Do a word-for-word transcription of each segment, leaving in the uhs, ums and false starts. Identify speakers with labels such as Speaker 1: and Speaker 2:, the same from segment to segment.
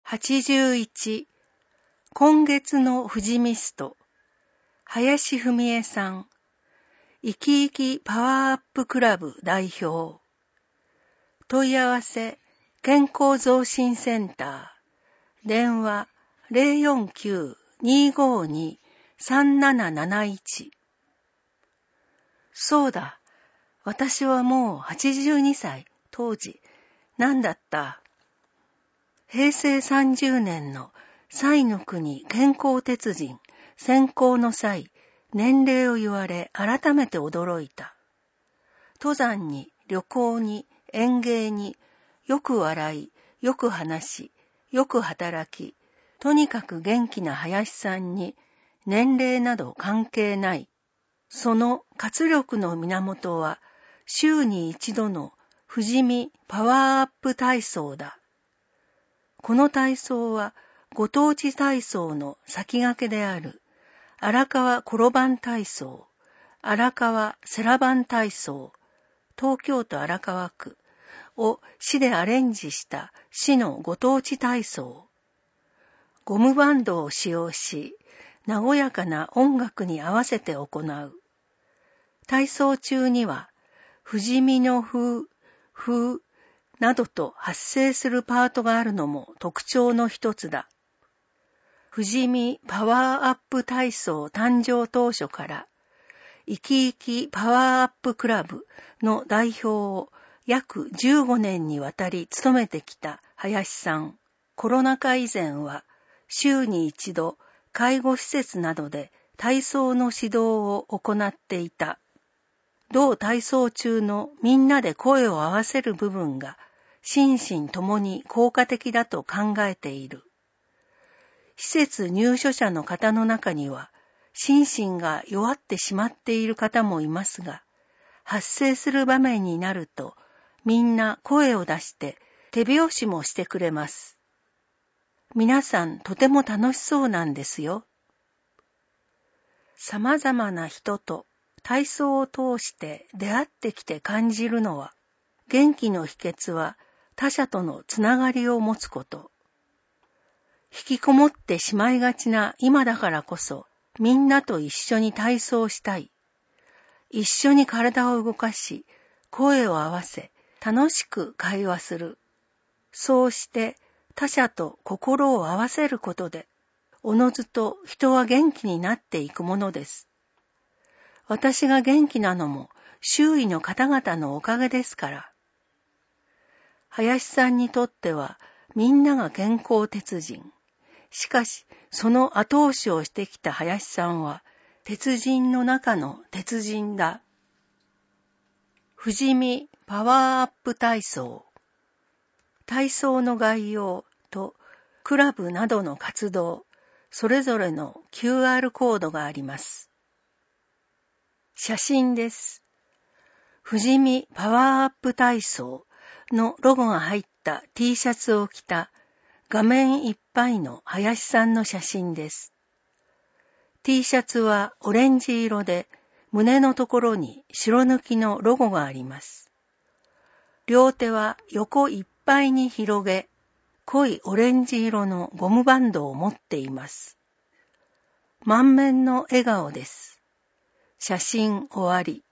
Speaker 1: はちじゅういち今月の富士ミスト林文江さん生き生きパワーアップクラブ代表問い合わせ健康増進センター電話 ゼロよんきゅう にーごーに さんなななないち そうだ、私はもうはちじゅうにさい当時なんだった平成さんじゅうねんの彩の国健康鉄人選考の際、年齢を言われ改めて驚いた。登山に旅行に園芸によく笑い、よく話し、よく働き、とにかく元気な林さんに年齢など関係ない。その活力の源は週に一度の富士見パワーアップ体操だ。この体操はご当地体操の先駆けである荒川転番体操、荒川セラバン体操、東京都荒川区を市でアレンジした市のご当地体操。ゴムバンドを使用し、和やかな音楽に合わせて行う。体操中には、富士見の風、風、などと発声するパートがあるのも特徴の一つだ。富士見パワーアップ体操誕生当初から、生き生きパワーアップクラブの代表を約じゅうごねんにわたり務めてきた林さん。コロナ禍以前は週に一度介護施設などで体操の指導を行っていた。同体操中のみんなで声を合わせる部分が心身ともに効果的だと考えている。施設入所者の方の中には、心身が弱ってしまっている方もいますが、発声する場面になると、みんな声を出して手拍子もしてくれます。皆さんとても楽しそうなんですよ。様々な人と体操を通して出会ってきて感じるのは、元気の秘訣は他者とのつながりを持つこと。引きこもってしまいがちな今だからこそ、みんなと一緒に体操したい。一緒に体を動かし、声を合わせ、楽しく会話する。そうして他者と心を合わせることで、おのずと人は元気になっていくものです。私が元気なのも周囲の方々のおかげですから。林さんにとってはみんなが健康鉄人。しかし、その後押しをしてきた林さんは、鉄人の中の鉄人だ。富士見パワーアップ体操。体操の概要とクラブなどの活動、それぞれの キューアール コードがあります。写真です。富士見パワーアップ体操のロゴが入った T シャツを着た画面いっぱいの林さんの写真です。T シャツはオレンジ色で胸のところに白抜きのロゴがあります。両手は横いっぱいに広げ、濃いオレンジ色のゴムバンドを持っています。満面の笑顔です。写真終わり。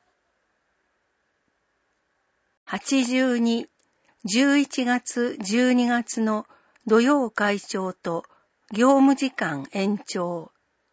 Speaker 1: はちじゅうに、じゅういちがつ、じゅうにがつの土曜会長と業務時間延長。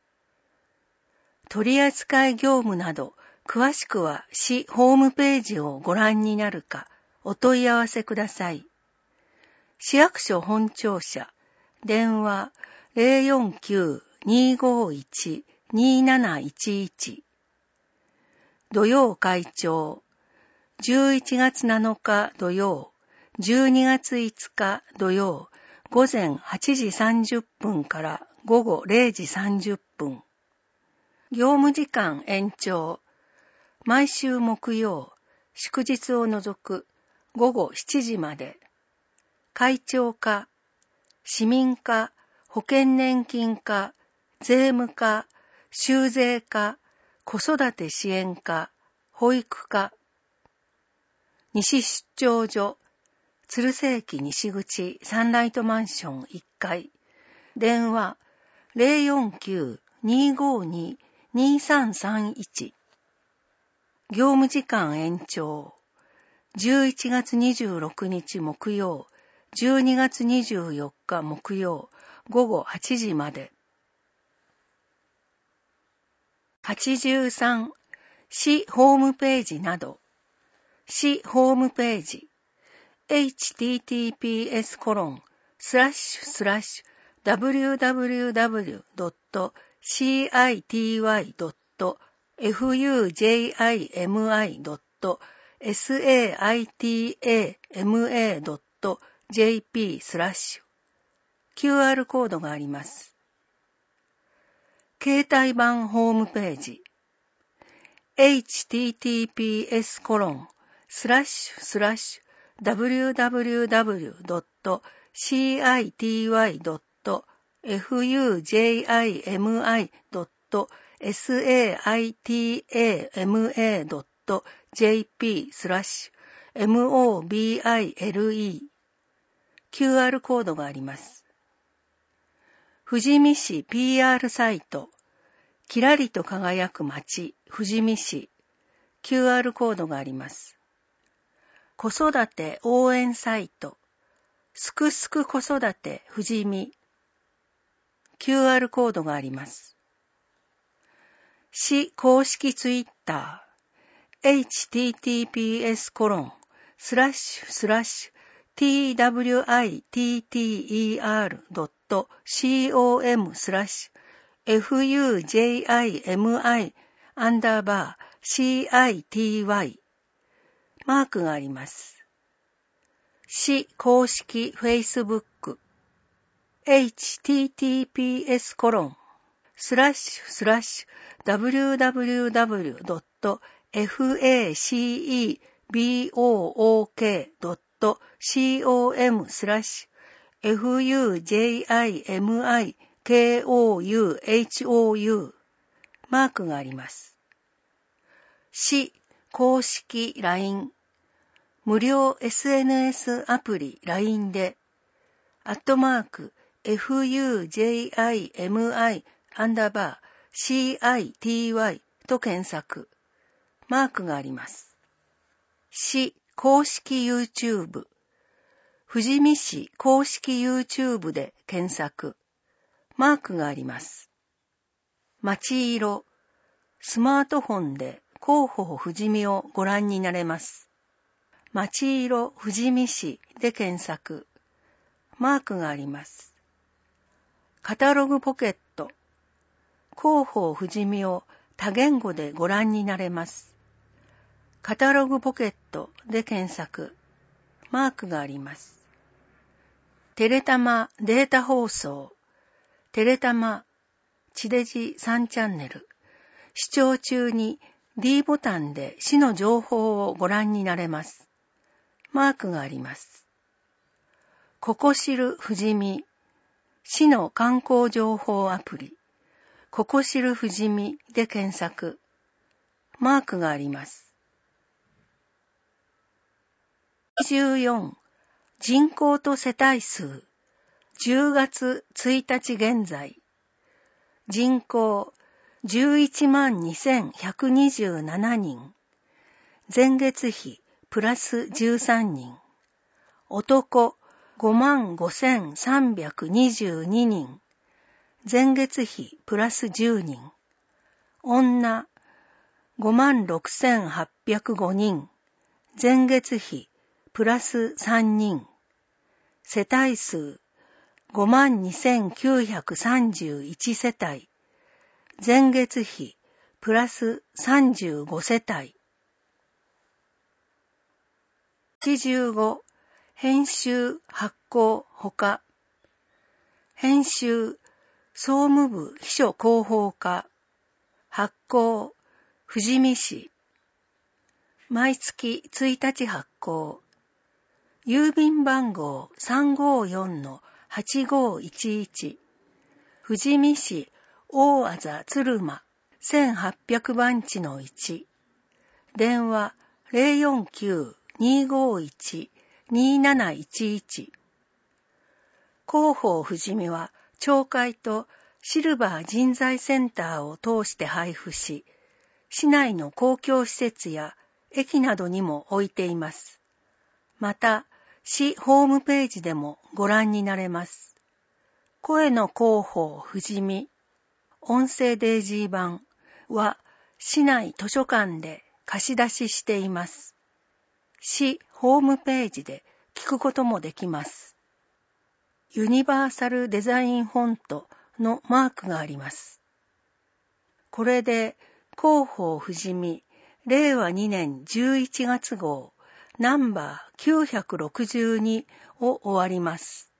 Speaker 1: 取扱業務など詳しくは市ホームページをご覧になるかお問い合わせください。市役所本庁舎電話 ゼロよんきゅう にーごーいち にーなないちいち 土曜会長じゅういちがつなのか土曜じゅうにがついつか土曜午前はちじさんじゅっぷんから午後れいじさんじゅっぷん。業務時間延長。毎週木曜、祝日を除く午後しちじまで。会長課、市民課、保険年金課、税務課、州税課、子育て支援課、保育課。西出張所、 鶴瀬駅西口サンライトマンションいっかい。電話 ゼロよんきゅう にーごーにー にーさんさんいち。業務時間延長。じゅういちがつにじゅうろくにち木曜、じゅうにがつにじゅうよっか木曜、午後はちじまで。はちじゅうさん、市ホームページなど。市ホームページ。エイチティーティーピーエスコロンスラッシュスラッシュダブリューダブリューダブリュードットシーアイティーワイドットエフユージェイアイエムアイドットエスエーアイティーエーエムエードットジェーピースラッシュ キューアール コードがあります。携帯版ホームページ。エイチティーティーピーエスコロンスラッシュスラッシュダブリューダブリューダブリュードットシーアイティーワイドットエフユージェイアイエムアイドットエスエーアイティーエーエムエードットジェーピースラッシュエムオービーアイエルイー キューアール コードがあります。富士見市 ピーアール サイト。きらりと輝く街、富士見市。キューアール コードがあります。子育て応援サイト。すくすく子育て富士見。キューアール コードがあります。市公式ツイッター。エイチティーティーピーエスコロンスラッシュスラッシュ ティーダブリューアイティーティーイーアールドットシーオーエムスラッシュ エフユージェイアイエムアイ アンダーバー シーアイティーワイ マークがあります。市公式フェイスブック エイチティーティーピーエスコロンスラッシュスラッシュダブリューダブリューダブリュードットエフエーシーイービーオーオーケードットシーオーエムスラッシュエフユージェイアイエムアイケーオーユーエイチオーユー マークがあります。市公式 ライン 無料 エスエヌエス アプリ ライン でアットマーク エフユージェイアイエムアイ アンダーバー シーアイティーワイ と検索。マークがあります。市公式 YouTube 富士見市公式 YouTube で検索。マークがあります。街色スマートフォンで広報富士見をご覧になれます。街色富士見市で検索。マークがあります。カタログポケット広報富士見を多言語でご覧になれます。カタログポケットで検索。マークがあります。テレタマデータ放送テレタマ地デジさんチャンネル視聴中に D ボタンで市の情報をご覧になれます。マークがあります。ここ知る富士見市の観光情報アプリここ知る富士見で検索。マークがあります。にじゅうよん人口と世帯数じゅうがつついたち現在人口じゅういちまんにせんひゃくにじゅうななにん前月比プラスじゅうさんにん男ごまんごせんさんびゃくにじゅうににん前月比プラスじゅうにん女ごまんろくせんはっぴゃくごにん前月比プラスさんにん世帯数ごまんにせんきゅうひゃくさんじゅういち世帯前月比プラスさんじゅうご世帯はちじゅうご編集発行ほか編集総務部秘書広報課発行富士見市毎月ついたち発行郵便番号 さんごよんのはちごいちいち 富士見市大字鶴間せんはっぴゃくばんちのいち電話 ゼロよんきゅう にーごーいちにーなないちいち。広報ふじみは町会とシルバー人材センターを通して配布し、市内の公共施設や駅などにも置いています。また、市ホームページでもご覧になれます。声の広報ふじみ、音声デイジー版は市内図書館で貸し出ししています。市ホームページで聞くこともできます。ユニバーサルデザインフォントのマークがあります。これで広報ふじみれいわにねんじゅういちがつごうナンバーきゅうひゃくろくじゅうにを終わります。